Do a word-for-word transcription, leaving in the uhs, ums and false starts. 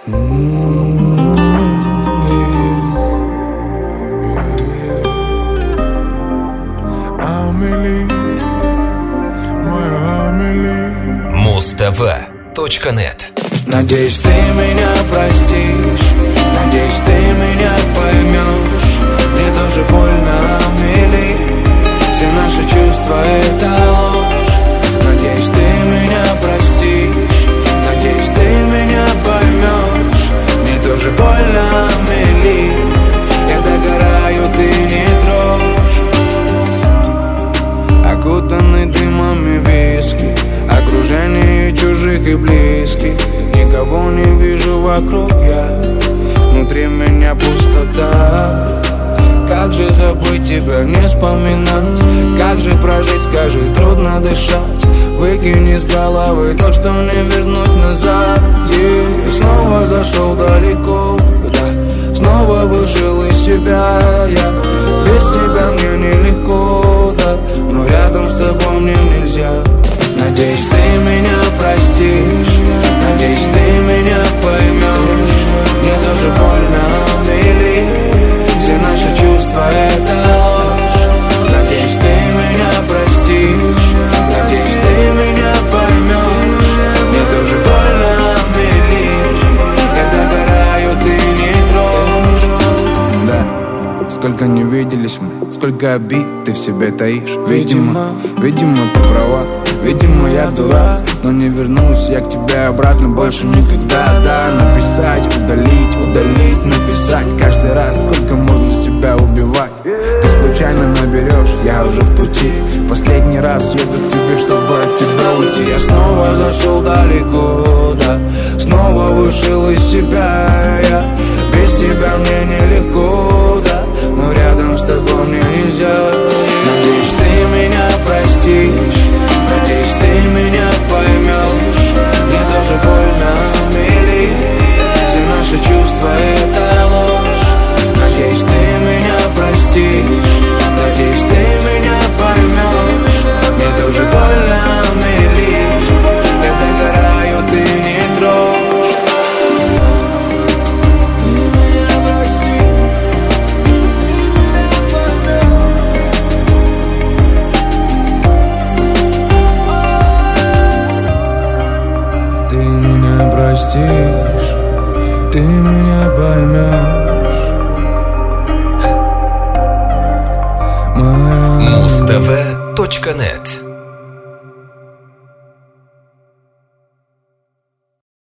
Муз-ТВ точка нет. Надеюсь, ты меня простишь, надеюсь, ты меня поймешь. Мне тоже больно, Амели, все наши чувства — это ложь. Надеюсь, ты меня простишь, надеюсь, ты меня поймешь. Мне тоже больно, Амели, я догораю, ты не трожь. Окутанный дымами виски, окружение чужих и близких. Никого не вижу вокруг я, внутри меня пустота. Как же забыть тебя, не вспоминать? Как же прожить, скажи, трудно дышать. Выкини с головы то, что не вернуть назад. yeah. Я снова зашел далеко, да, снова вышел из себя я. Без тебя мне нелегко, да, но рядом с тобой мне нельзя. Надеюсь, ты меня простишь, надеюсь, ты меня поймешь. Мне тоже больно, Амели, все наши чувства — это ложь. Надеюсь, ты меня простишь, надеюсь, ты меня поймешь. Мне тоже больно, Амели, я догораю, ты не трожь. Да, сколько не виделись мы, сколько обид ты в себе таишь. Видимо, видимо, ты права. Видимо, я дурак, но не вернусь я к тебе обратно больше никогда. Да, написать, удалить, удалить, написать. Каждый раз, сколько можно себя убивать. Ты случайно наберешь, я уже в пути. Последний раз еду к тебе, чтобы от тебя уйти. Я снова зашел далеко, да, снова вышел из себя я. Без тебя мне нелегко, да, но рядом с тобой мне нельзя. Надеюсь, ты меня простишь, надеюсь, ты меня поймешь. Мне тоже больно, Амели, все наши чувства — это ложь. Надеюсь, ты меня простишь, надеюсь, ты меня поймешь. Мне тоже больно, Амели, я догораю, ты не трожь. Ты меня прости, ты меня поймешь. Ты меня простишь, ты меня поймешь. Муз-ТВ точка нет.